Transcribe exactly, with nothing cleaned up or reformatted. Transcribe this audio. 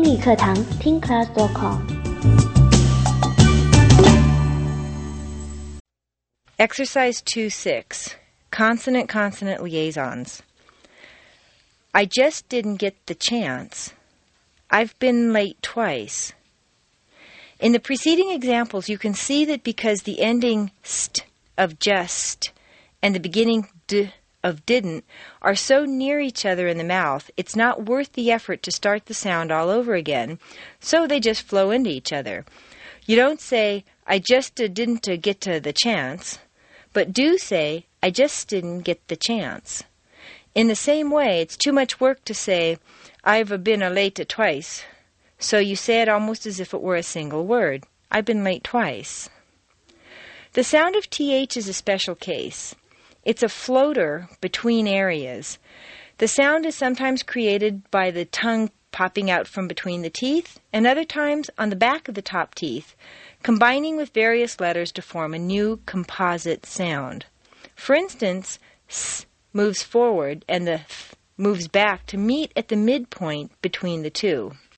英语课堂听 class dot com。 Exercise two six, Consonant-Consonant Liaisons. I just didn't get the chance. I've been late twice. In the preceding examples, you can see that because the ending st of just and the beginning d of didn't are so near each other in the mouth, it's not worth the effort to start the sound all over again, so they just flow into each other. You don't say, I just uh, didn't uh, get to the chance, but do say, I just didn't get the chance. In the same way, it's too much work to say, I've uh, been uh, late uh, twice, so you say it almost as if it were a single word. I've been late twice. The sound of th is a special case. It's a floater between areas. The sound is sometimes created by the tongue popping out from between the teeth, and other times on the back of the top teeth, combining with various letters to form a new composite sound. For instance, s moves forward and the th moves back to meet at the midpoint between the two.